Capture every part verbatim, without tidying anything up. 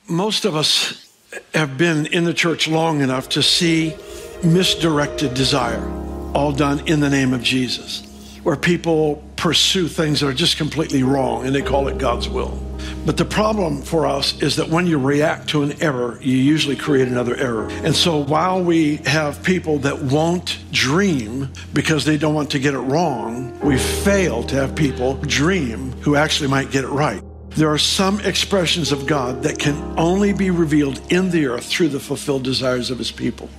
Most of us have been in the church long enough to see misdirected desire, all done in the name of Jesus, where people pursue things that are just completely wrong and they call it God's will. But the problem for us is that when you react to an error, you usually create another error. And so while we have people that won't dream because they don't want to get it wrong, we fail to have people dream who actually might get it right. There are some expressions of God that can only be revealed in the earth through the fulfilled desires of his people.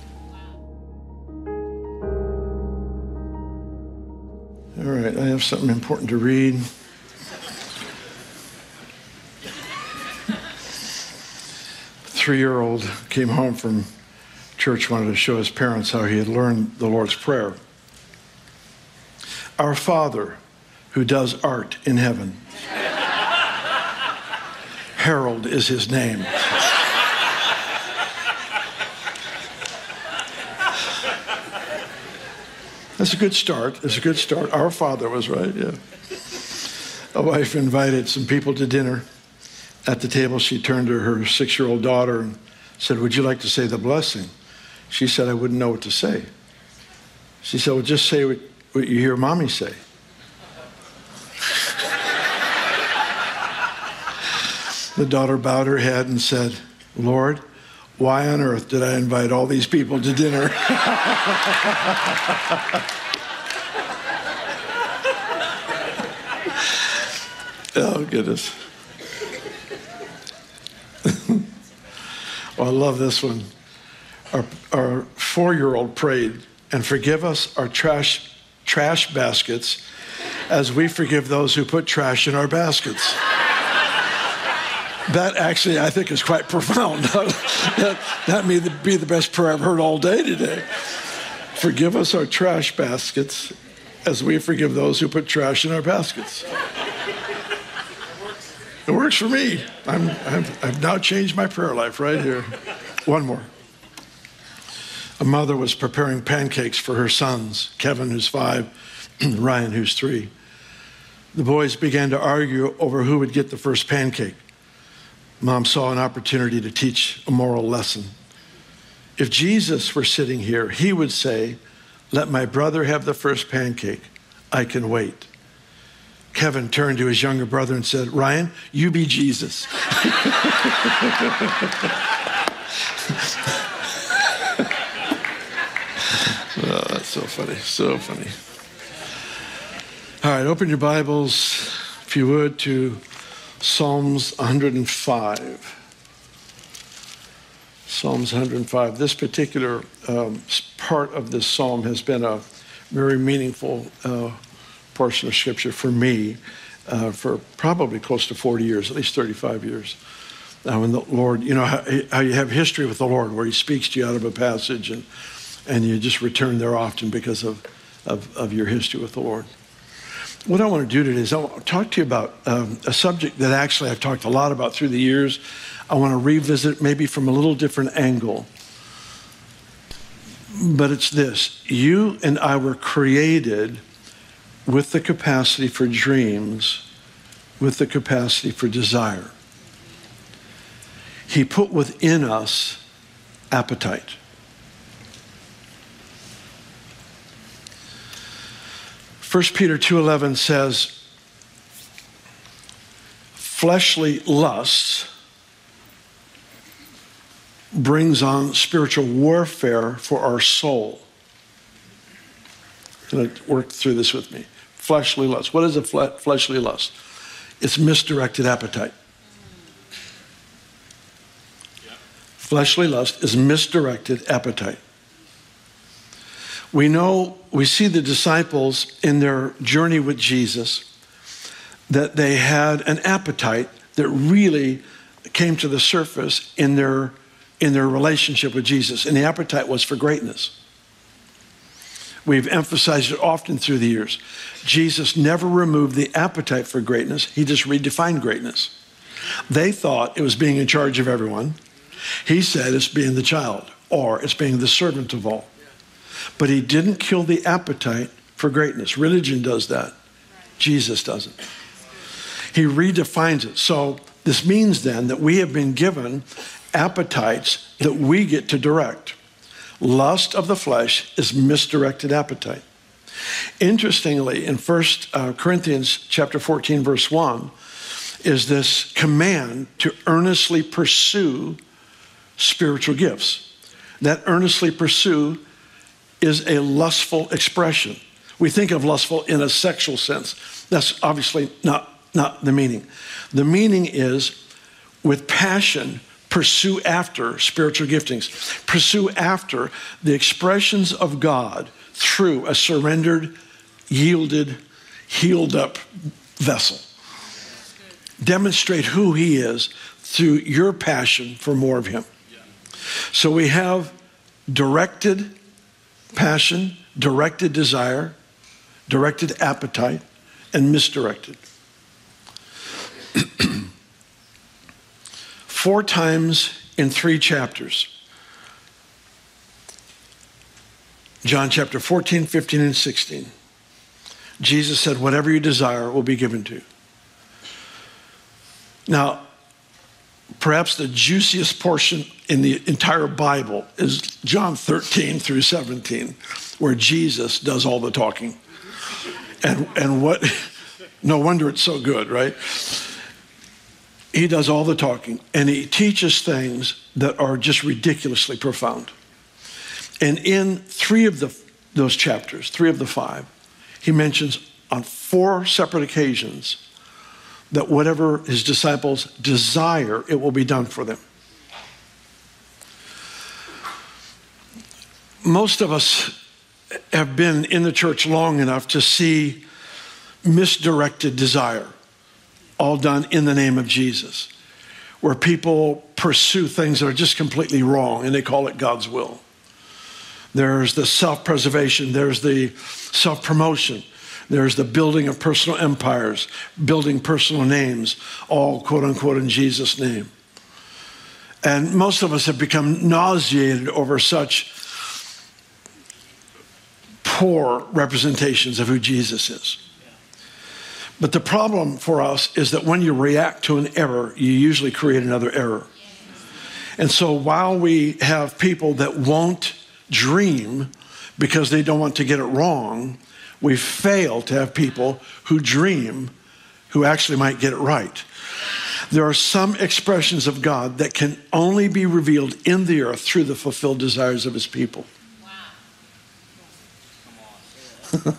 All right, I have something important to read. Three-year-old came home from church, wanted to show his parents how he had learned the Lord's Prayer. Our Father, who does art in heaven. Harold is his name. That's a good start. It's a good start. Our Father was right, yeah. A wife invited some people to dinner. At the table, she turned to her six-year-old daughter and said, "Would you like to say the blessing?" She said, "I wouldn't know what to say." She said, "Well, just say what, what you hear Mommy say." The daughter bowed her head and said, "Lord, why on earth did I invite all these people to dinner?" Oh, goodness. Well, I love this one. Our, our four-year-old prayed, "And forgive us our trash, trash baskets as we forgive those who put trash in our baskets." That actually, I think, is quite profound. that, that may be the best prayer I've heard all day today. Forgive us our trash baskets as we forgive those who put trash in our baskets. It works for me. I'm, I've, I've now changed my prayer life right here. One more. A mother was preparing pancakes for her sons, Kevin, who's five, Ryan, who's three. The boys began to argue over who would get the first pancake. Mom saw an opportunity to teach a moral lesson. If Jesus were sitting here, he would say, "Let my brother have the first pancake. I can wait." Kevin turned to his younger brother and said, "Ryan, you be Jesus." Oh, that's so funny, so funny. All right, open your Bibles, if you would, to Psalms one hundred five. Psalms one hundred five. This particular um, part of this psalm has been a very meaningful uh, portion of Scripture for me uh, for probably close to forty years, at least thirty-five years. Uh, when the Lord, you know, how, how you have history with the Lord where he speaks to you out of a passage and and you just return there often because of, of, of your history with the Lord. What I want to do today is I want to talk to you about um, a subject that actually I've talked a lot about through the years. I want to revisit maybe from a little different angle. But it's this: you and I were created with the capacity for dreams, with the capacity for desire. He put within us appetite. First Peter two eleven says, fleshly lusts brings on spiritual warfare for our soul. You're going to work through this with me. Fleshly lust. What is a fle- fleshly lust? It's misdirected appetite. Yeah. Fleshly lust is misdirected appetite. We know, we see the disciples in their journey with Jesus that they had an appetite that really came to the surface in their in their relationship with Jesus, and the appetite was for greatness. We've emphasized it often through the years. Jesus never removed the appetite for greatness. He just redefined greatness. They thought it was being in charge of everyone. He said it's being the child, or it's being the servant of all. But he didn't kill the appetite for greatness. Religion does that. Jesus doesn't. He redefines it. So this means then that we have been given appetites that we get to direct. Lust of the flesh is misdirected appetite. Interestingly, in First Corinthians chapter fourteen, verse one, is this command to earnestly pursue spiritual gifts. That earnestly pursue is a lustful expression. We think of lustful in a sexual sense. That's obviously not, not the meaning. The meaning is with passion, pursue after spiritual giftings. Pursue after the expressions of God through a surrendered, yielded, healed up vessel. Demonstrate who he is through your passion for more of him. So we have directed passion, directed desire, directed appetite, and misdirected. Four times in three chapters. John chapter fourteen, fifteen, and sixteen. Jesus said, whatever you desire will be given to you. Now, perhaps the juiciest portion in the entire Bible is John thirteen through seventeen, where Jesus does all the talking. And, and what, no wonder it's so good, right? He does all the talking, and he teaches things that are just ridiculously profound. And in three of the, those chapters, three of the five, he mentions on four separate occasions that whatever his disciples desire, it will be done for them. Most of us have been in the church long enough to see misdirected desire, all done in the name of Jesus, where people pursue things that are just completely wrong, and they call it God's will. There's the self-preservation, there's the self-promotion, there's the building of personal empires, building personal names, all quote unquote in Jesus' name. And most of us have become nauseated over such poor representations of who Jesus is. But the problem for us is that when you react to an error, you usually create another error. And so while we have people that won't dream because they don't want to get it wrong, we fail to have people who dream who actually might get it right. There are some expressions of God that can only be revealed in the earth through the fulfilled desires of his people. Wow.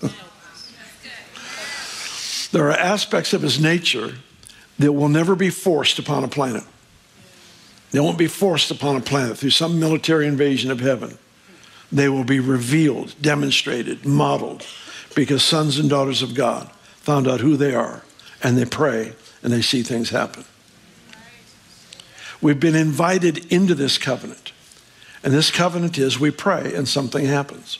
There are aspects of his nature that will never be forced upon a planet. They won't be forced upon a planet through some military invasion of heaven. They will be revealed, demonstrated, modeled, because sons and daughters of God found out who they are, and they pray, and they see things happen. We've been invited into this covenant, and this covenant is we pray and something happens.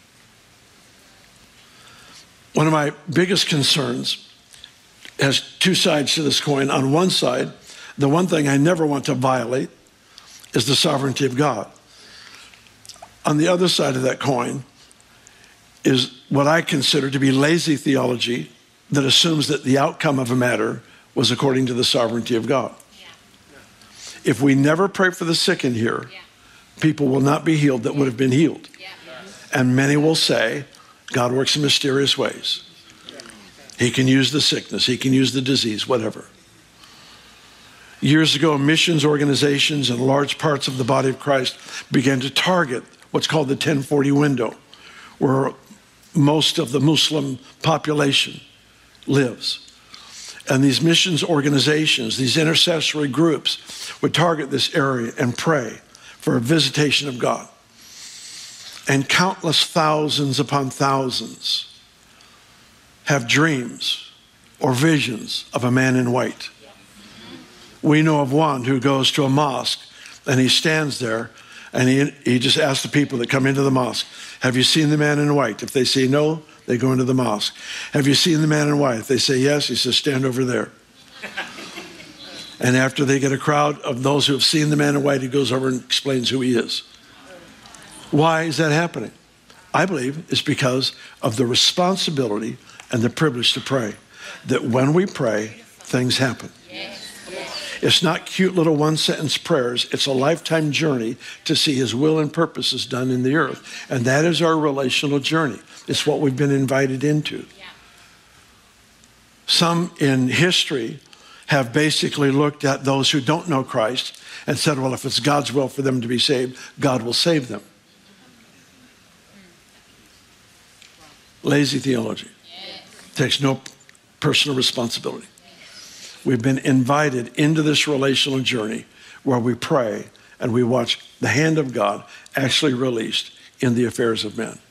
One of my biggest concerns has two sides to this coin. On one side, the one thing I never want to violate is the sovereignty of God. On the other side of that coin is what I consider to be lazy theology that assumes that the outcome of a matter was according to the sovereignty of God. Yeah. If we never pray for the sick in here, yeah. people will not be healed that would have been healed. Yeah. And many will say, God works in mysterious ways. He can use the sickness. He can use the disease, whatever. Years ago, missions organizations and large parts of the body of Christ began to target what's called the ten forty window, where most of the Muslim population lives. And these missions organizations, these intercessory groups would target this area and pray for a visitation of God. And countless thousands upon thousands have dreams or visions of a man in white. We know of one who goes to a mosque and he stands there and he, he just asks the people that come into the mosque, have you seen the man in white? If they say no, they go into the mosque. Have you seen the man in white? If they say yes, he says, stand over there. And after they get a crowd of those who have seen the man in white, he goes over and explains who he is. Why is that happening? I believe it's because of the responsibility and the privilege to pray. That when we pray, things happen. It's not cute little one-sentence prayers. It's a lifetime journey to see his will and purposes done in the earth. And that is our relational journey. It's what we've been invited into. Yeah. Some in history have basically looked at those who don't know Christ and said, well, if it's God's will for them to be saved, God will save them. Lazy theology. Takes no personal responsibility. We've been invited into this relational journey where we pray and we watch the hand of God actually released in the affairs of men.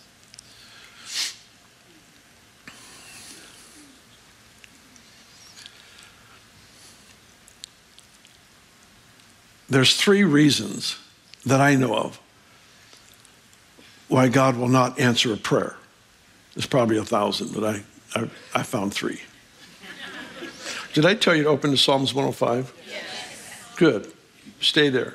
There's three reasons that I know of why God will not answer a prayer. There's probably a thousand, but I, I, I found three. Did I tell you to open to Psalms one oh five? Yes. Good. Stay there.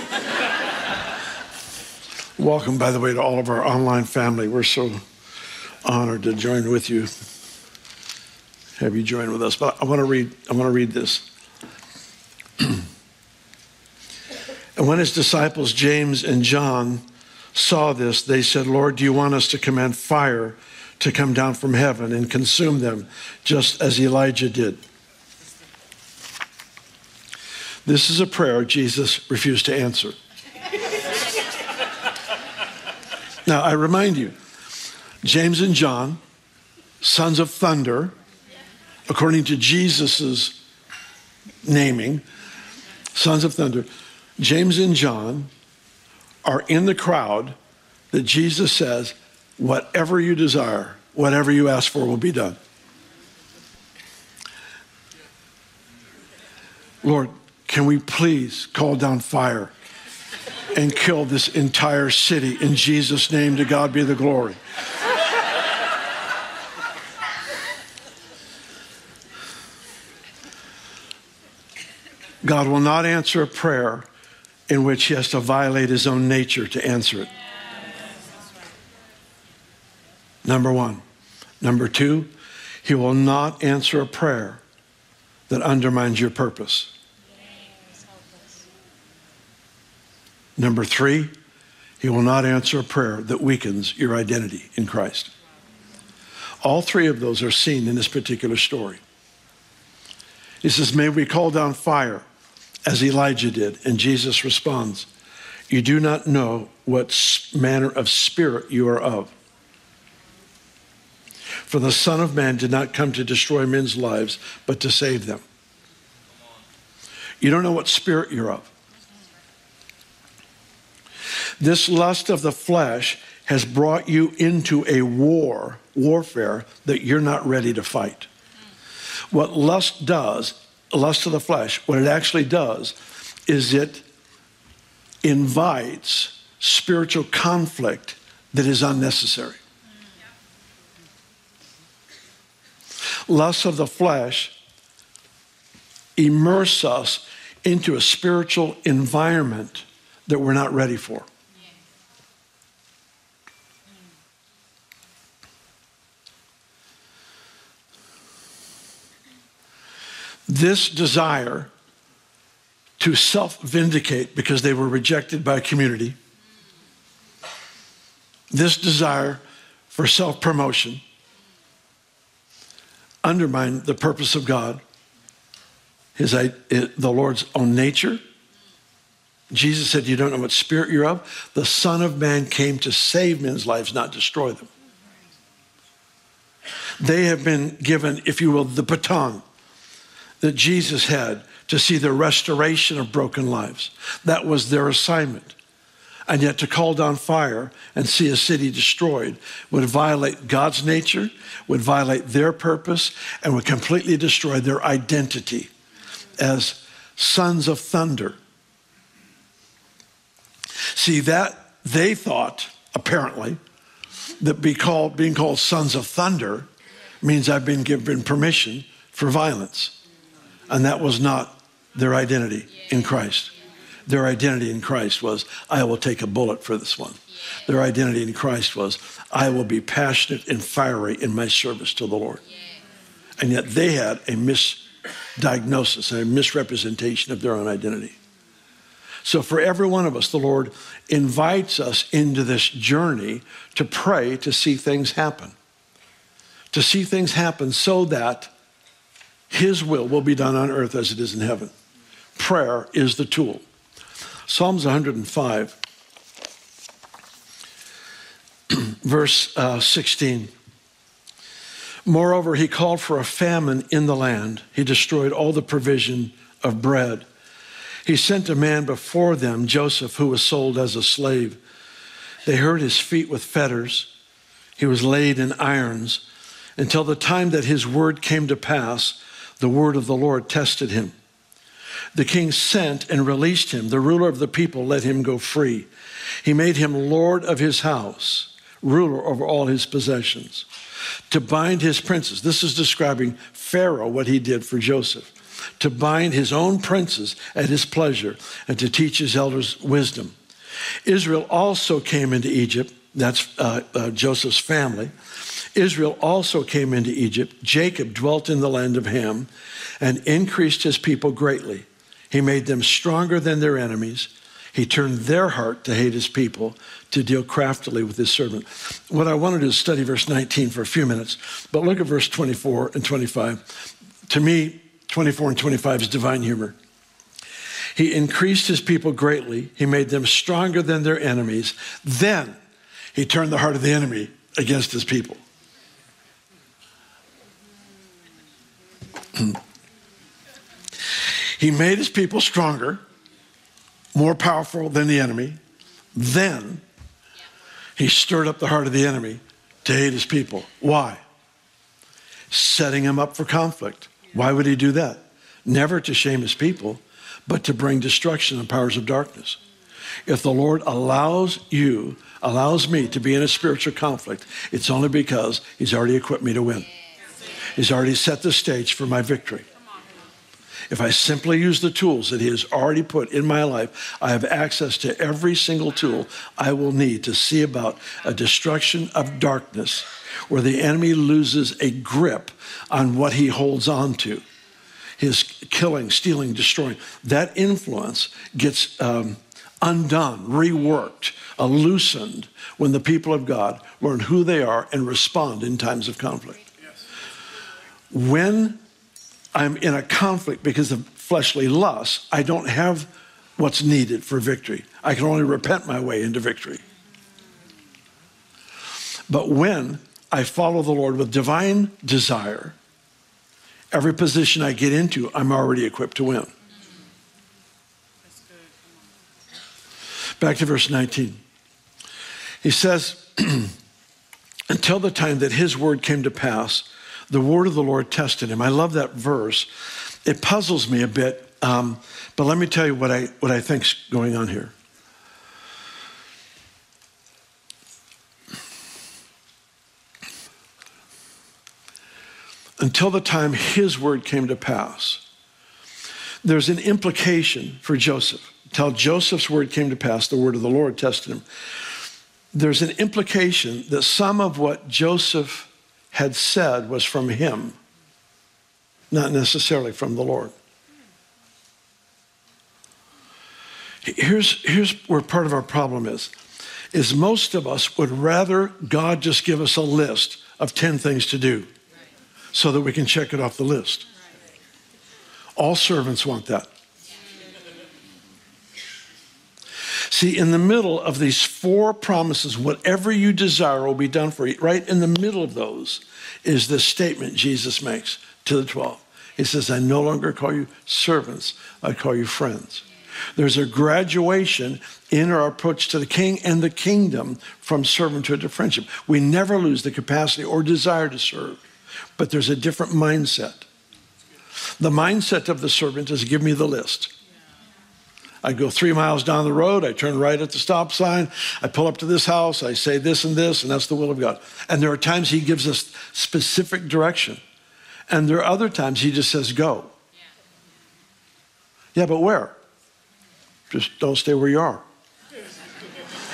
Welcome, by the way, to all of our online family. We're so honored to join with you. Have you join with us? But I want to read, I want to read this. And when his disciples, James and John, saw this, they said, Lord, do you want us to command fire to come down from heaven and consume them, just as Elijah did? This is a prayer Jesus refused to answer. Now, I remind you, James and John, sons of thunder, according to Jesus's naming, sons of thunder, James and John are in the crowd that Jesus says, whatever you desire, whatever you ask for will be done. Lord, can we please call down fire and kill this entire city in Jesus' name? To God be the glory. God will not answer a prayer in which he has to violate his own nature to answer it. Number one. Number two, he will not answer a prayer that undermines your purpose. Number three, he will not answer a prayer that weakens your identity in Christ. All three of those are seen in this particular story. He says, may we call down fire as Elijah did. And Jesus responds, you do not know what manner of spirit you are of. For the Son of Man did not come to destroy men's lives, but to save them. You don't know what spirit you're of. This lust of the flesh has brought you into a war, warfare that you're not ready to fight. What lust does, lust of the flesh, what it actually does is it invites spiritual conflict that is unnecessary. Lust of the flesh immerse us into a spiritual environment that we're not ready for. This desire to self-vindicate because they were rejected by a community, this desire for self-promotion undermined the purpose of God, his, the Lord's own nature. Jesus said, you don't know what spirit you're of. The Son of Man came to save men's lives, not destroy them. They have been given, if you will, the baton that Jesus had to see the restoration of broken lives. That was their assignment. And yet to call down fire and see a city destroyed would violate God's nature, would violate their purpose, and would completely destroy their identity as sons of thunder. See, that they thought, apparently, that be called, being called sons of thunder means I've been given permission for violence. And that was not their identity in Christ. Their identity in Christ was, I will take a bullet for this one. Their identity in Christ was, I will be passionate and fiery in my service to the Lord. And yet they had a mis, diagnosis, a misrepresentation of their own identity. So for every one of us, the Lord invites us into this journey to pray to see things happen. To see things happen so that his will will be done on earth as it is in heaven. Prayer is the tool. Psalms one hundred five, verse uh, sixteen. Moreover, he called for a famine in the land. He destroyed all the provision of bread. He sent a man before them, Joseph, who was sold as a slave. They hurt his feet with fetters. He was laid in irons until the time that his word came to pass. The word of the Lord tested him. The king sent and released him. The ruler of the people let him go free. He made him lord of his house, ruler over all his possessions, to bind his princes. This is describing Pharaoh, what he did for Joseph. To bind his own princes at his pleasure and to teach his elders wisdom. Israel also came into Egypt. That's uh, uh, Joseph's family. Israel also came into Egypt. Jacob dwelt in the land of Ham and increased his people greatly. He made them stronger than their enemies. He turned their heart to hate his people, to deal craftily with his servant. What I wanted to study verse nineteen for a few minutes, but look at verse twenty-four and twenty-five. To me, twenty-four and twenty-five is divine humor. He increased his people greatly. He made them stronger than their enemies. Then he turned the heart of the enemy against his people. He made his people stronger, more powerful than the enemy. Then he stirred up the heart of the enemy to hate his people. Why? Setting him up for conflict. Why would he do that? Never to shame his people, but to bring destruction and powers of darkness. If the Lord allows you, allows me to be in a spiritual conflict, it's only because he's already equipped me to win. He's already set the stage for my victory. If I simply use the tools that he has already put in my life, I have access to every single tool I will need to see about a destruction of darkness where the enemy loses a grip on what he holds on to. His killing, stealing, destroying. That influence gets um, undone, reworked, uh, loosened when the people of God learn who they are and respond in times of conflict. When I'm in a conflict because of fleshly lust, I don't have what's needed for victory. I can only repent my way into victory. But when I follow the Lord with divine desire, every position I get into, I'm already equipped to win. Back to verse nineteen. He says, until the time that his word came to pass, the word of the Lord tested him. I love that verse. It puzzles me a bit, um, but let me tell you what I what I think's going on here. Until the time his word came to pass, there's an implication for Joseph. Until Joseph's word came to pass, the word of the Lord tested him. There's an implication that some of what Joseph had said was from him, not necessarily from the Lord. Here's, here's where part of our problem is, is most of us would rather God just give us a list of ten things to do so that we can check it off the list. All servants want that. See, in the middle of these four promises, whatever you desire will be done for you. Right in the middle of those is this statement Jesus makes to the twelve. He says, I no longer call you servants, I call you friends. There's a graduation in our approach to the king and the kingdom from servanthood to friendship. We never lose the capacity or desire to serve, but there's a different mindset. The mindset of the servant is give me the list. I go three miles down the road, I turn right at the stop sign, I pull up to this house, I say this and this, and that's the will of God. And there are times he gives us specific direction. And there are other times he just says, go. Yeah, yeah, but where? Just don't stay where you are.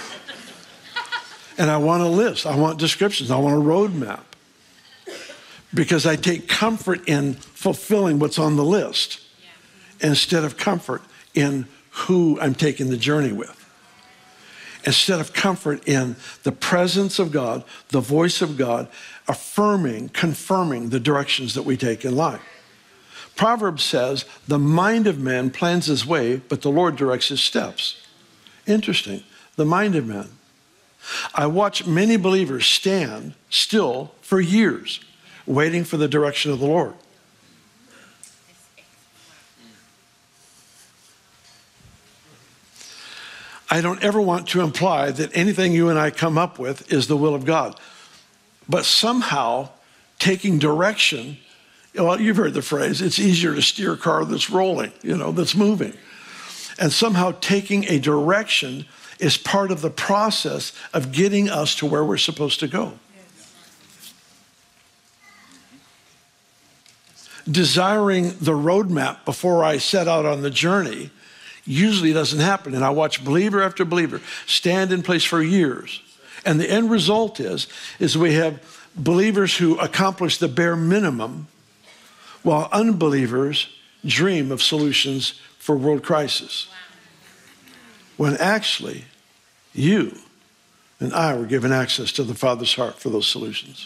And I want a list, I want descriptions, I want a roadmap. because I take comfort in fulfilling what's on the list instead of comfort in who I'm taking the journey with. Instead of comfort in the presence of God, the voice of God, affirming, confirming the directions that we take in life. Proverbs says, the mind of man plans his way, but the Lord directs his steps. Interesting. The mind of man. I watch many believers stand still for years, waiting for the direction of the Lord. I don't ever want to imply that anything you and I come up with is the will of God. But somehow, taking direction, well, you've heard the phrase, it's easier to steer a car that's rolling, you know, that's moving. And somehow taking a direction is part of the process of getting us to where we're supposed to go. Desiring the roadmap before I set out on the journey usually doesn't happen. And I watch believer after believer stand in place for years. And the end result is, is we have believers who accomplish the bare minimum while unbelievers dream of solutions for world crisis. When actually, you and I were given access to the Father's heart for those solutions.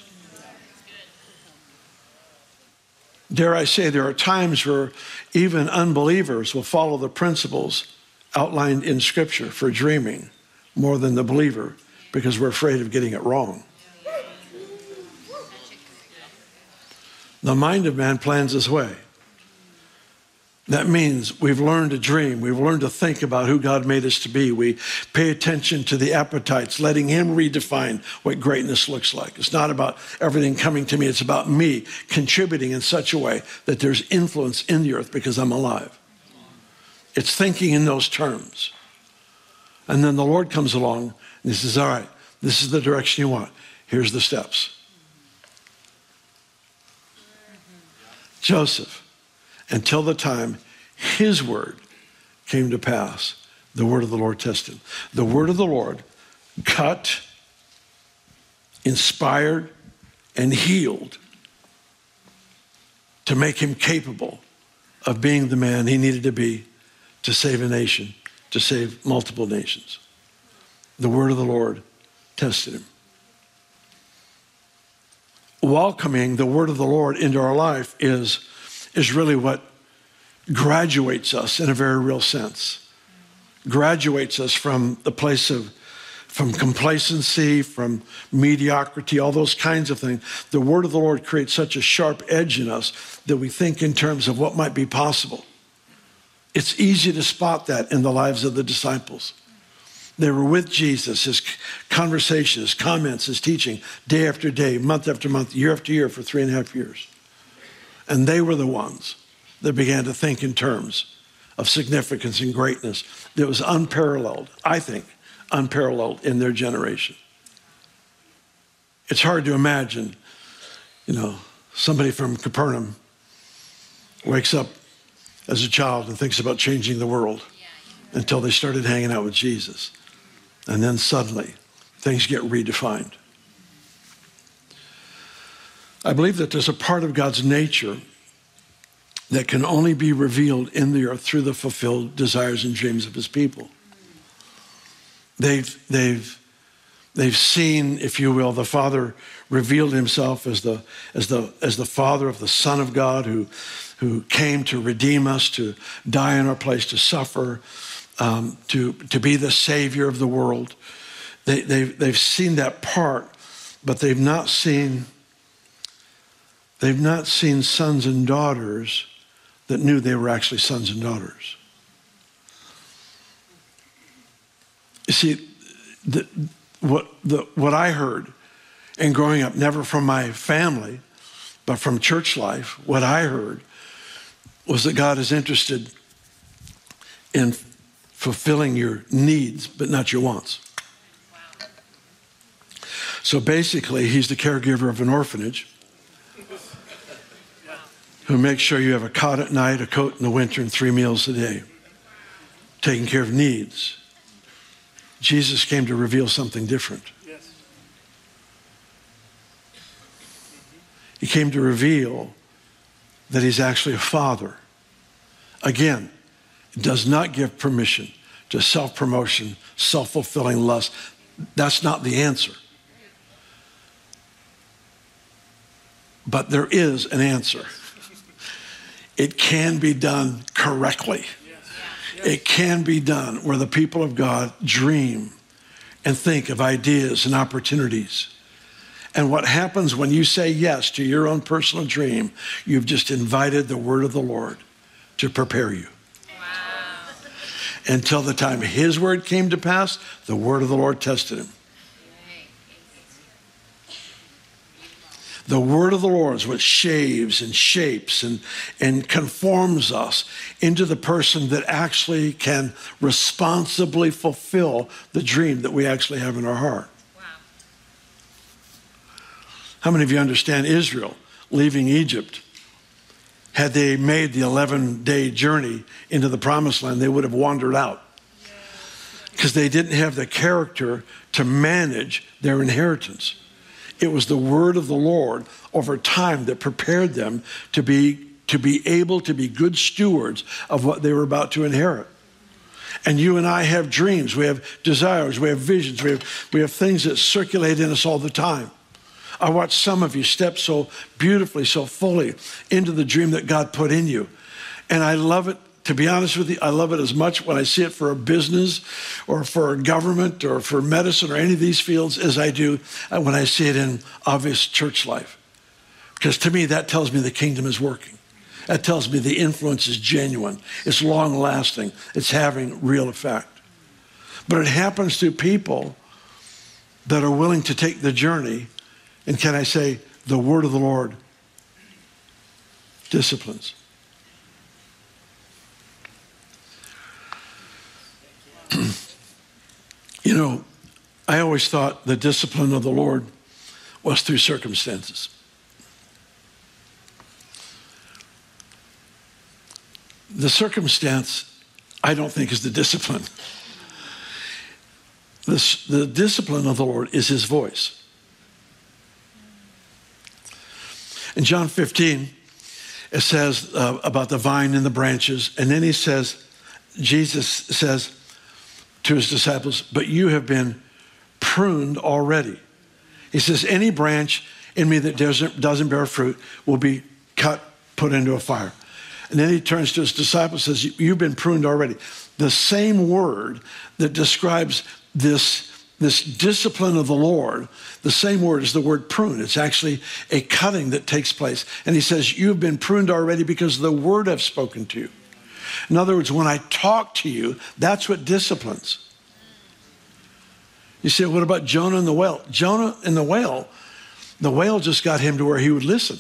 Dare I say, there are times where even unbelievers will follow the principles outlined in Scripture for dreaming more than the believer because we're afraid of getting it wrong. The mind of man plans his way. That means we've learned to dream. We've learned to think about who God made us to be. We pay attention to the appetites, letting him redefine what greatness looks like. It's not about everything coming to me. It's about me contributing in such a way that there's influence in the earth because I'm alive. It's thinking in those terms. And then the Lord comes along and he says, all right, this is the direction you want. Here's the steps. Joseph, until the time his word came to pass, the word of the Lord tested him. The word of the Lord cut, inspired, and healed to make him capable of being the man he needed to be to save a nation, to save multiple nations. The word of the Lord tested him. Welcoming the word of the Lord into our life is, is really what graduates us in a very real sense. Graduates us from the place of, from complacency, from mediocrity, all those kinds of things. The word of the Lord creates such a sharp edge in us that we think in terms of what might be possible. It's easy to spot that in the lives of the disciples. They were with Jesus, his conversation, his comments, his teaching, day after day, month after month, year after year for three and a half years. And they were the ones that began to think in terms of significance and greatness that was unparalleled, I think, unparalleled in their generation. It's hard to imagine, you know, somebody from Capernaum wakes up as a child and thinks about changing the world until they started hanging out with Jesus. And then suddenly, things get redefined. I believe that there's a part of God's nature that can only be revealed in the earth through the fulfilled desires and dreams of his people. They've, they've, they've seen, if you will, the Father revealed himself as the, as the, as the Father of the Son of God who, who came to redeem us, to die in our place, to suffer, Um, to, to be the Savior of the world. They, they've, they've seen that part, but they've not seen, they've not seen sons and daughters that knew they were actually sons and daughters. You see, the, what, the, what I heard in growing up, never from my family, but from church life, what I heard was that God is interested in fulfilling your needs, but not your wants. Wow. So basically, he's the caregiver of an orphanage who makes sure you have a cot at night, a coat in the winter, and three meals a day, taking care of needs. Jesus came to reveal something different. Yes. He came to reveal that he's actually a father. Again, it does not give permission to self-promotion, self-fulfilling lust. That's not the answer. But there is an answer. It can be done correctly. It can be done where the people of God dream and think of ideas and opportunities. And what happens when you say yes to your own personal dream, you've just invited the word of the Lord to prepare you. Wow. Until the time his word came to pass, the word of the Lord tested him. The word of the Lord is what shaves and shapes and, and conforms us into the person that actually can responsibly fulfill the dream that we actually have in our heart. Wow. How many of you understand Israel leaving Egypt? Had they made the eleven-day journey into the promised land, they would have wandered out because they didn't have the character to manage their inheritance. It was the word of the Lord over time that prepared them to be, to be able to be good stewards of what they were about to inherit. And you and I have dreams, we have desires, we have visions, we have, we have things that circulate in us all the time. I watch some of you step so beautifully, so fully into the dream that God put in you. And I love it. To be honest with you, I love it as much when I see it for a business or for a government or for medicine or any of these fields as I do when I see it in obvious church life. Because to me, that tells me the kingdom is working. That tells me the influence is genuine. It's long lasting. It's having real effect. But it happens to people that are willing to take the journey. And can I say, the word of the Lord disciplines. You know, I always thought the discipline of the Lord was through circumstances. The circumstance, I don't think, is the discipline. This, the discipline of the Lord is his voice. In John fifteen, it says uh, about the vine and the branches, and then he says, Jesus says to his disciples, but you have been pruned already. He says, any branch in me that doesn't, doesn't bear fruit will be cut, put into a fire. And then he turns to his disciples and says, you've been pruned already. The same word that describes this, this discipline of the Lord, the same word is the word prune. It's actually a cutting that takes place. And he says, you've been pruned already because of the word I've spoken to you. In other words, when I talk to you, that's what disciplines. You say, what about Jonah and the whale? Jonah and the whale, the whale just got him to where he would listen.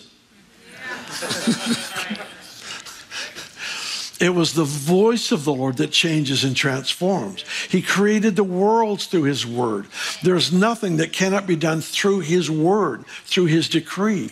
It was the voice of the Lord that changes and transforms. He created the worlds through his word. There's nothing that cannot be done through his word, through his decree.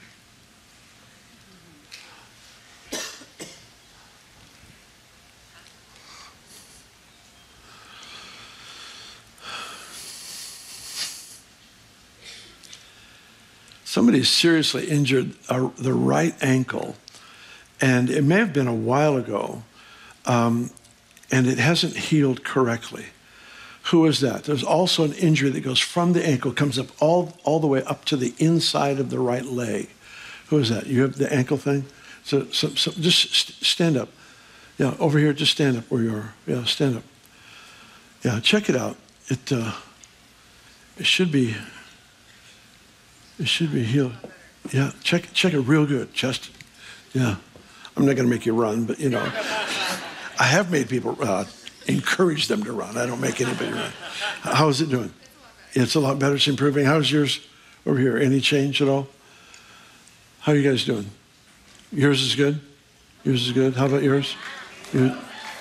Somebody seriously injured uh, the right ankle, and it may have been a while ago, um, and it hasn't healed correctly. Who is that? There's also an injury that goes from the ankle, comes up all, all the way up to the inside of the right leg. Who is that? You have the ankle thing? So, so, so just st- stand up. Yeah, over here, just stand up where you are. Yeah, stand up. Yeah, check it out. It, uh, it should be... It should be healed. Yeah, check check it real good, chest. Yeah, I'm not going to make you run, but you know, I have made people uh, encourage them to run. I don't make anybody run. How is it doing? It's a lot better. It's improving. How's yours over here? Any change at all? How are you guys doing? Yours is good? Yours is good? How about yours? You...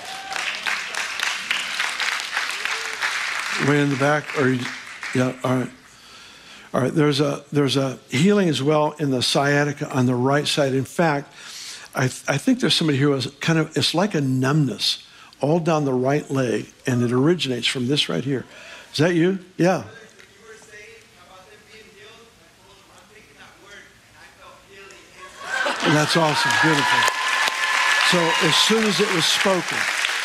Way in the back? Or you... Yeah, all right. All right, there's a there's a healing as well in the sciatica on the right side. In fact, I, th- I think there's somebody who has kind of, it's like a numbness all down the right leg, and it originates from this right here. Is that you? Yeah. And that's awesome, beautiful. So as soon as it was spoken,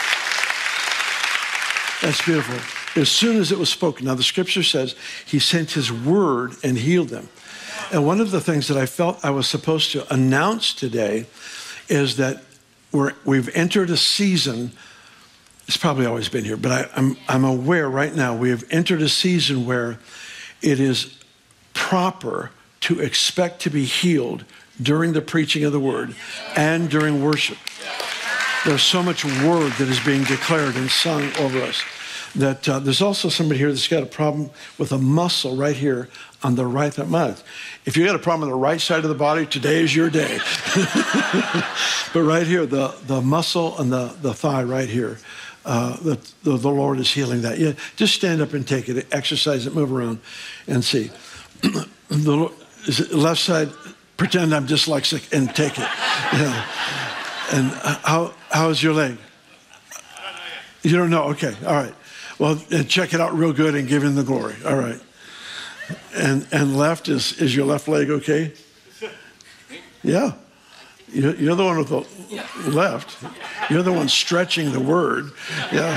that's beautiful. As soon as it was spoken, now the scripture says he sent his word and healed them. And one of the things that I felt I was supposed to announce today is that we're, we've entered a season. It's probably always been here, but I, I'm, I'm aware right now we have entered a season where it is proper to expect to be healed during the preaching of the word and during worship. There's so much word that is being declared and sung over us that uh, there's also somebody here that's got a problem with a muscle right here on the right mouth. If you got a problem on the right side of the body, today is your day. But right here, the, the muscle and the, the thigh right here, uh, the, the, the Lord is healing that. Yeah, just stand up and take it, exercise it, move around and see. The, is it left side, pretend I'm dyslexic and take it. Yeah. And how how's your leg? You don't know? Okay, all right. Well, check it out real good and give him the glory. All right. And and left, is, is your left leg okay? Yeah. You're, you're the one with the left. You're the one stretching the word. Yeah.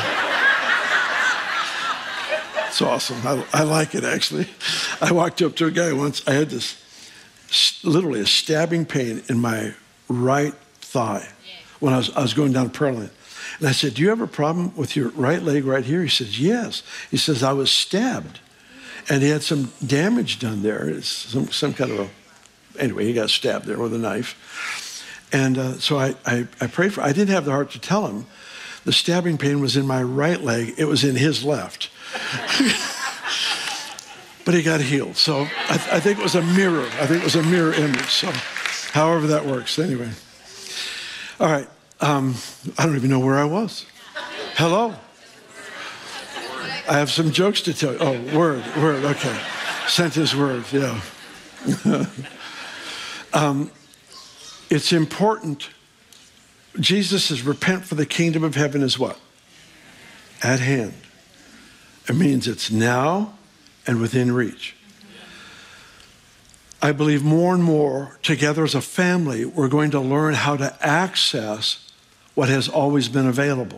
It's awesome. I, I like it, actually. I walked up to a guy once. I had this, literally a stabbing pain in my right thigh when I was, I was going down prayer line. And I said, do you have a problem with your right leg right here? He says, yes. He says, I was stabbed. And he had some damage done there. It's some, some kind of a, anyway, he got stabbed there with a knife. And uh, so I, I, I prayed for, I didn't have the heart to tell him the stabbing pain was in my right leg. It was in his left. But he got healed. So I, I think it was a mirror. I think it was a mirror image. So however that works, anyway. All right. Um, I don't even know where I was. Hello. I have some jokes to tell you. Oh, word, word, okay. Sent his word, yeah. um, it's important. Jesus says, repent for the kingdom of heaven is what? At hand. It means it's now and within reach. I believe more and more together as a family, we're going to learn how to access what has always been available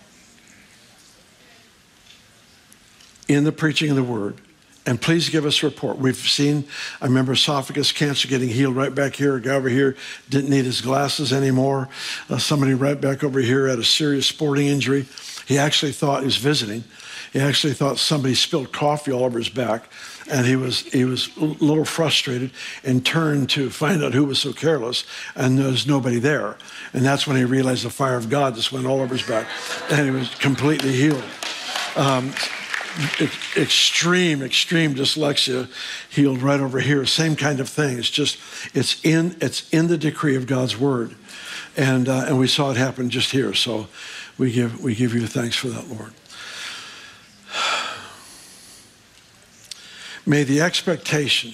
in the preaching of the word. And please give us a report. We've seen, I remember esophagus cancer getting healed right back here. A guy over here didn't need his glasses anymore. Uh, somebody right back over here had a serious sporting injury. He actually thought he was visiting. He actually thought somebody spilled coffee all over his back. And he was he was a little frustrated and turned to find out who was so careless, and there was nobody there. And that's when he realized the fire of God just went all over his back, and he was completely healed. Um, extreme, extreme dyslexia healed right over here. Same kind of thing. It's just it's in it's in the decree of God's word, and uh, and we saw it happen just here. So we give we give you thanks for that, Lord. May the expectation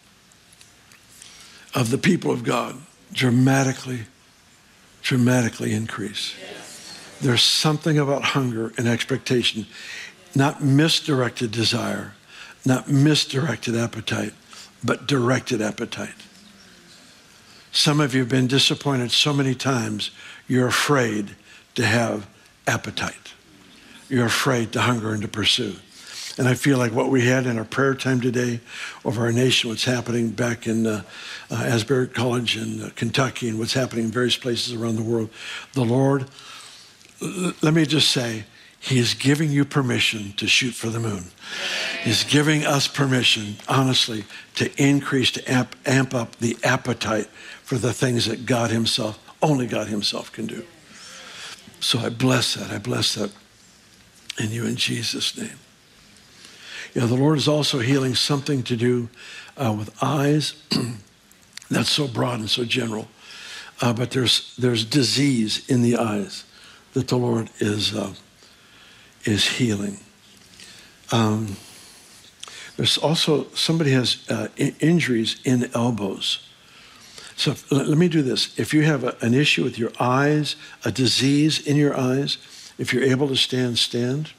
of the people of God dramatically, dramatically increase. Yes. There's something about hunger and expectation, not misdirected desire, not misdirected appetite, but directed appetite. Some of you have been disappointed so many times, you're afraid to have appetite. You're afraid to hunger and to pursue. And I feel like what we had in our prayer time today over our nation, what's happening back in uh, uh, Asbury College in uh, Kentucky and what's happening in various places around the world, the Lord, l- let me just say, he is giving you permission to shoot for the moon. He's giving us permission, honestly, to increase, to amp, amp up the appetite for the things that God himself, only God himself can do. So I bless that. I bless that in you in Jesus' name. Yeah, the Lord is also healing something to do uh, with eyes. That's so broad and so general. Uh, but there's there's disease in the eyes that the Lord is uh, is healing. Um, there's also, somebody has uh, I- injuries in elbows. So if, let me do this. If you have a, an issue with your eyes, a disease in your eyes, if you're able to stand, stand.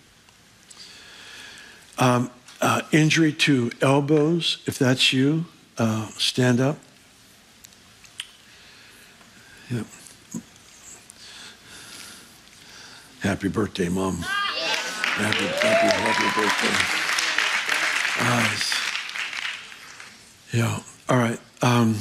Um, Uh, injury to elbows, if that's you, uh, stand up. Yeah. Happy birthday, Mom. Happy, happy, happy birthday. Eyes. Yeah. All right. Um,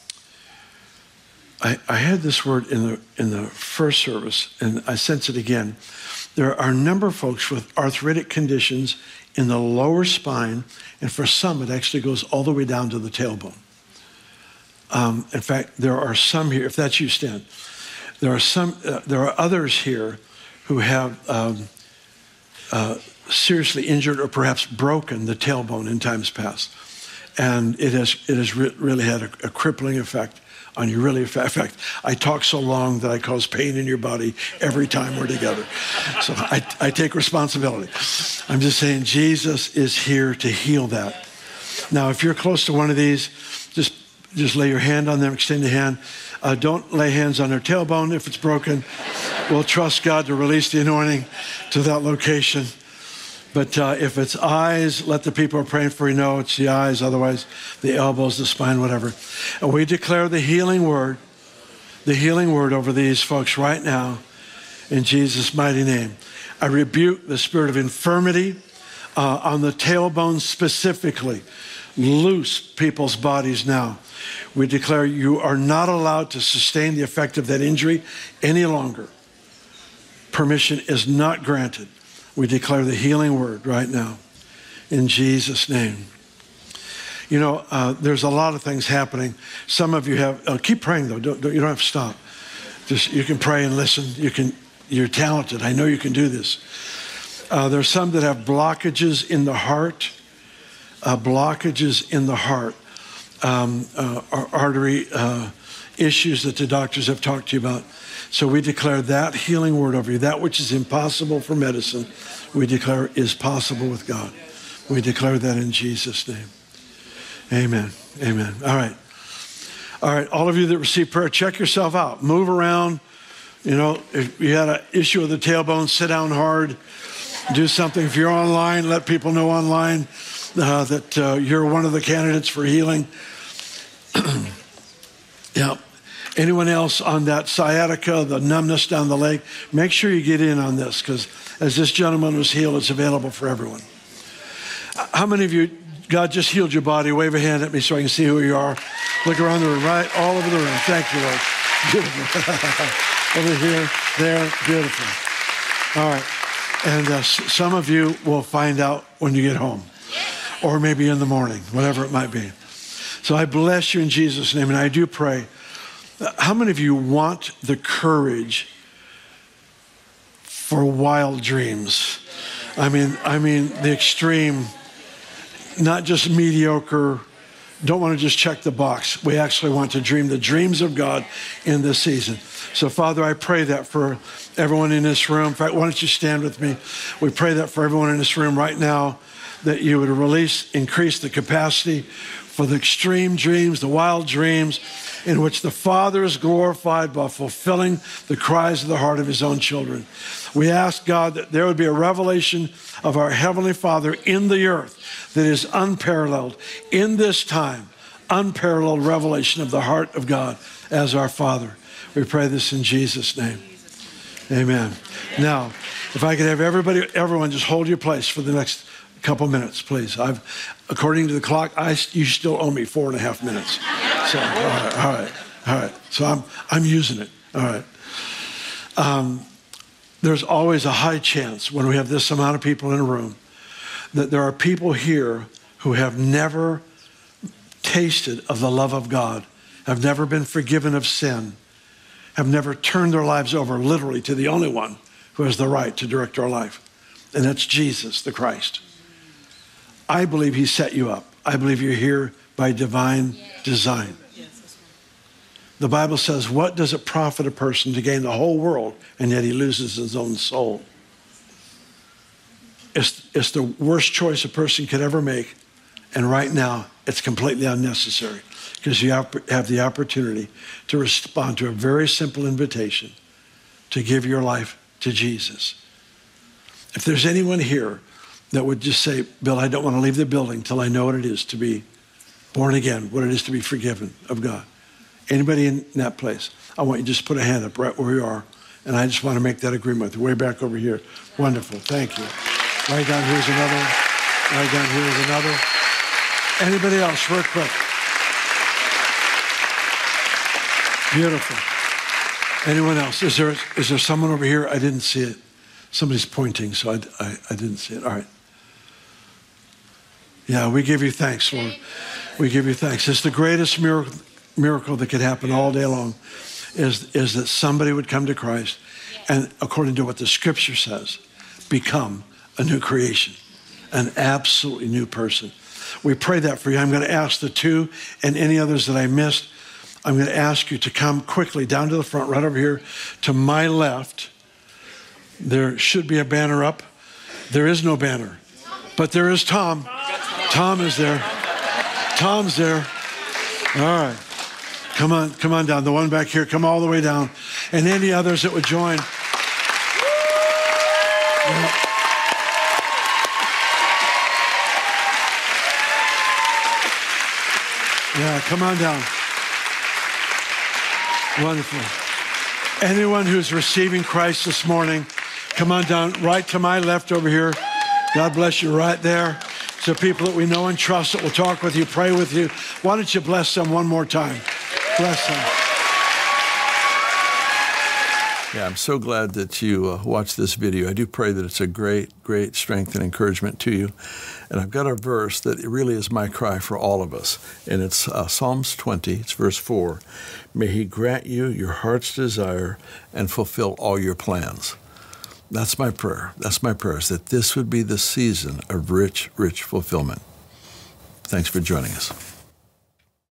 I, I had this word in the in the first service, and I sense it again. There are a number of folks with arthritic conditions in the lower spine, and for some, it actually goes all the way down to the tailbone. Um, in fact, there are some here. If that's you, Stan. There are some. Uh, there are others here who have um, uh, seriously injured or perhaps broken the tailbone in times past, and it has it has re- really had a, a crippling effect on you. Really, in fact, I talk so long that I cause pain in your body every time we're together. So I, I take responsibility. I'm just saying Jesus is here to heal that. Now, if you're close to one of these, just just lay your hand on them, extend a hand. Uh, don't lay hands on their tailbone if it's broken. We'll trust God to release the anointing to that location. But uh, if it's eyes, let the people who are praying for you know it's the eyes, otherwise the elbows, the spine, whatever. And we declare the healing word, the healing word over these folks right now in Jesus' mighty name. I rebuke the spirit of infirmity uh, on the tailbone specifically. Loose people's bodies now. We declare you are not allowed to sustain the effect of that injury any longer. Permission is not granted. We declare the healing word right now in Jesus' name. You know, uh, there's a lot of things happening. Some of you have, uh, keep praying though, don't, don't, you don't have to stop. Just, you can pray and listen. You can, you're talented. I know you can do this. Uh, there's some that have blockages in the heart, uh, blockages in the heart, um, uh, artery uh, issues that the doctors have talked to you about. So we declare that healing word over you. That which is impossible for medicine, we declare is possible with God. We declare that in Jesus' name. Amen. Amen. All right. All right. All of you that receive prayer, check yourself out. Move around. You know, if you had an issue with the tailbone, sit down hard. Do something. If you're online, let people know online uh, that uh, you're one of the candidates for healing. Yeah. Anyone else on that sciatica, the numbness down the leg, make sure you get in on this, because as this gentleman was healed, it's available for everyone. How many of you, God just healed your body? Wave a hand at me so I can see who you are. Look around the room, right? All over the room. Thank you, Lord. Beautiful. Over here, there, beautiful. All right. And uh, some of you will find out when you get home, or maybe in the morning, whatever it might be. So I bless you in Jesus' name, and I do pray. How many of you want the courage for wild dreams? I mean, I mean the extreme, not just mediocre, don't want to just check the box. We actually want to dream the dreams of God in this season. So Father, I pray that for everyone in this room. In fact, why don't you stand with me? We pray that for everyone in this room right now, that you would release, increase the capacity for the extreme dreams, the wild dreams, in which the Father is glorified by fulfilling the cries of the heart of his own children. We ask, God, that there would be a revelation of our Heavenly Father in the earth that is unparalleled. In this time, unparalleled revelation of the heart of God as our Father. We pray this in Jesus' name. Amen. Now, if I could have everybody, everyone just hold your place for the next couple minutes, please. I've, according to the clock, I, you still owe me four and a half minutes. So, all right, all right, all right. So I'm, I'm using it. All right. Um, there's always a high chance when we have this amount of people in a room that there are people here who have never tasted of the love of God, have never been forgiven of sin, have never turned their lives over literally to the only one who has the right to direct our life. And that's Jesus, the Christ. I believe he set you up. I believe you're here by divine design. The Bible says, what does it profit a person to gain the whole world and yet he loses his own soul? It's, it's the worst choice a person could ever make. And right now, it's completely unnecessary because you have, have the opportunity to respond to a very simple invitation to give your life to Jesus. If there's anyone here that would just say, Bill, I don't want to leave the building till I know what it is to be born again, what it is to be forgiven of God. Anybody in that place? I want you to just put a hand up right where you are. And I just want to make that agreement with you. Way back over here. Wonderful. Thank you. Right down here's another. Right down here's another. Anybody else, real quick? Beautiful. Anyone else? Is there is there someone over here? I didn't see it. Somebody's pointing, so I, I, I didn't see it. All right. Yeah, we give you thanks, Lord. We give you thanks. It's the greatest miracle, miracle that could happen all day long is, is that somebody would come to Christ and, according to what the scripture says, become a new creation, an absolutely new person. We pray that for you. I'm going to ask the two and any others that I missed, I'm going to ask you to come quickly down to the front, right over here to my left. There should be a banner up. There is no banner, but there is Tom. Tom is there. Tom's there. All right. Come on, come on down. The one back here, come all the way down. And any others that would join. Yeah. Yeah, come on down. Wonderful. Anyone who's receiving Christ this morning, come on down right to my left over here. God bless you right there. So people that we know and trust that will talk with you, pray with you. Why don't you bless them one more time? Bless them. Yeah, I'm so glad that you uh, watched this video. I do pray that it's a great, great strength and encouragement to you. And I've got a verse that really is my cry for all of us. And it's uh, Psalms twenty, it's verse four. May he grant you your heart's desire and fulfill all your plans. That's my prayer. That's my prayer, is that this would be the season of rich, rich fulfillment. Thanks for joining us.